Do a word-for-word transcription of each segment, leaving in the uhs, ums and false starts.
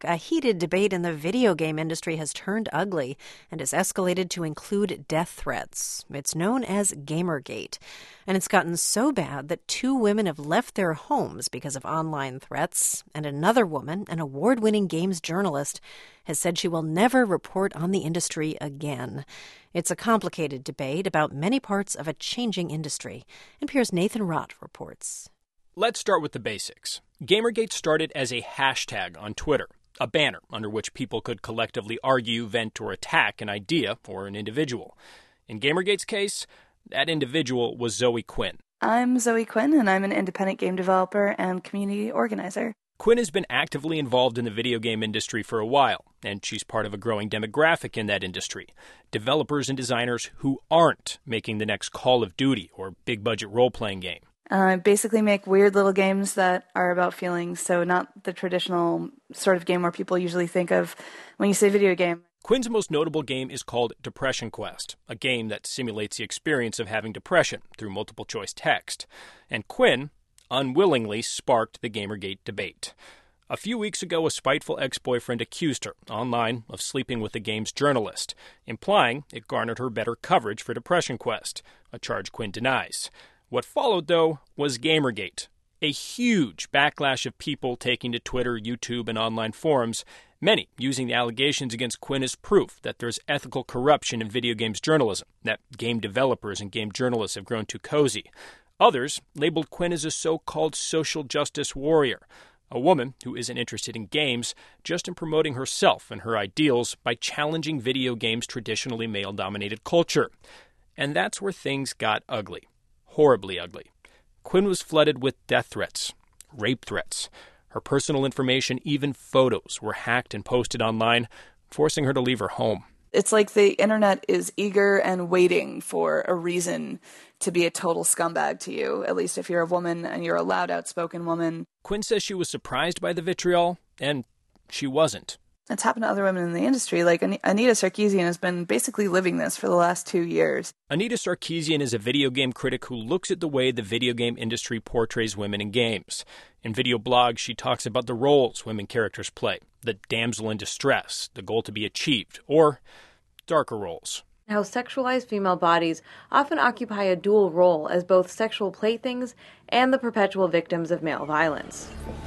book, a heated debate in the video game industry has turned ugly and has escalated to include death threats. It's known as Gamergate, and it's gotten so bad that two women have left their homes because of online threats, and another woman, an award-winning games journalist, has said she will never report on the industry again. It's a complicated debate about many parts of a changing industry. N P R's Nathan Rott reports. Let's start with the basics. Gamergate started as a hashtag on Twitter, a banner under which people could collectively argue, vent, or attack an idea or an individual. In Gamergate's case, that individual was Zoe Quinn. I'm Zoe Quinn, and I'm an independent game developer and community organizer. Quinn has been actively involved in the video game industry for a while, and she's part of a growing demographic in that industry. Developers and designers who aren't making the next Call of Duty or big-budget role-playing game. I uh, basically make weird little games that are about feelings, so not the traditional sort of game where people usually think of when you say video game. Quinn's most notable game is called Depression Quest, a game that simulates the experience of having depression through multiple-choice text. And Quinn unwillingly sparked the Gamergate debate. A few weeks ago, a spiteful ex-boyfriend accused her online of sleeping with the game's journalist, implying it garnered her better coverage for Depression Quest, a charge Quinn denies. What followed, though, was Gamergate, a huge backlash of people taking to Twitter, YouTube, and online forums, many using the allegations against Quinn as proof that there's ethical corruption in video games journalism, that game developers and game journalists have grown too cozy. Others labeled Quinn as a so-called social justice warrior, a woman who isn't interested in games, just in promoting herself and her ideals by challenging video games' traditionally male-dominated culture. And that's where things got ugly. Horribly ugly. Quinn was flooded with death threats, rape threats. Her personal information, even photos, were hacked and posted online, forcing her to leave her home. It's like the internet is eager and waiting for a reason to be a total scumbag to you, at least if you're a woman and you're a loud, outspoken woman. Quinn says she was surprised by the vitriol, and she wasn't. It's happened to other women in the industry. Like Anita Sarkeesian has been basically living this for the last two years. Anita Sarkeesian is a video game critic who looks at the way the video game industry portrays women in games. In video blogs, she talks about the roles women characters play, the damsel in distress, the goal to be achieved, or darker roles. How sexualized female bodies often occupy a dual role as both sexual playthings and the perpetual victims of male violence.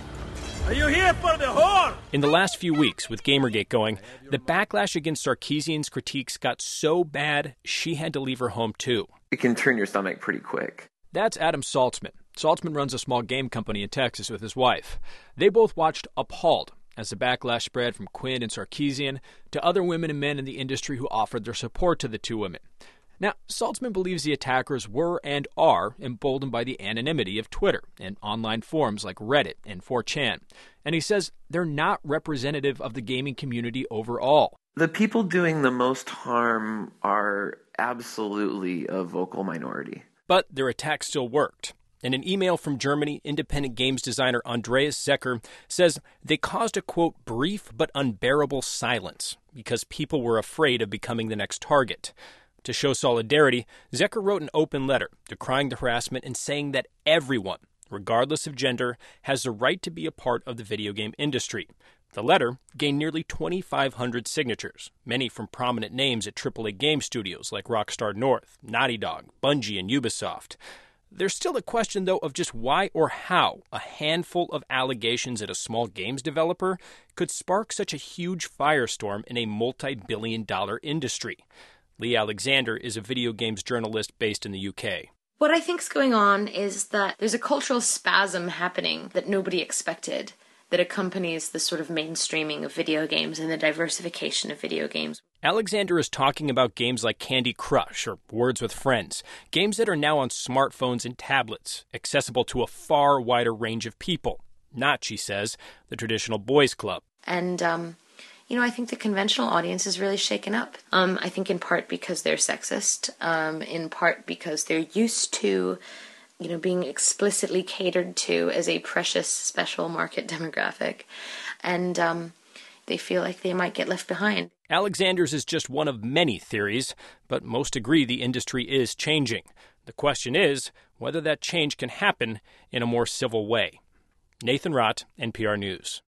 Are you here for the whore? In the last few weeks, with Gamergate going, the backlash against Sarkeesian's critiques got so bad, she had to leave her home too. It can turn your stomach pretty quick. That's Adam Saltzman. Saltzman runs a small game company in Texas with his wife. They both watched appalled as the backlash spread from Quinn and Sarkeesian to other women and men in the industry who offered their support to the two women. Now, Saltzman believes the attackers were and are emboldened by the anonymity of Twitter and online forums like Reddit and four chan. And he says they're not representative of the gaming community overall. The people doing the most harm are absolutely a vocal minority. But their attack still worked. In an email from Germany, independent games designer Andreas Zecker says they caused a, quote, brief but unbearable silence because people were afraid of becoming the next target. To show solidarity, Zecker wrote an open letter decrying the harassment and saying that everyone, regardless of gender, has the right to be a part of the video game industry. The letter gained nearly twenty-five hundred signatures, many from prominent names at triple A game studios like Rockstar North, Naughty Dog, Bungie, and Ubisoft. There's still a question, though, of just why or how a handful of allegations at a small games developer could spark such a huge firestorm in a multi-billion dollar industry. Lee Alexander is a video games journalist based in the U K. What I think's going on is that there's a cultural spasm happening that nobody expected that accompanies the sort of mainstreaming of video games and the diversification of video games. Alexander is talking about games like Candy Crush or Words with Friends, games that are now on smartphones and tablets, accessible to a far wider range of people. Not, she says, the traditional boys' club. And, um... You know, I think the conventional audience is really shaken up. Um, I think in part because they're sexist, um, in part because they're used to, you know, being explicitly catered to as a precious special market demographic. And um, they feel like they might get left behind. Alexander's is just one of many theories, but most agree the industry is changing. The question is whether that change can happen in a more civil way. Nathan Rott, N P R News.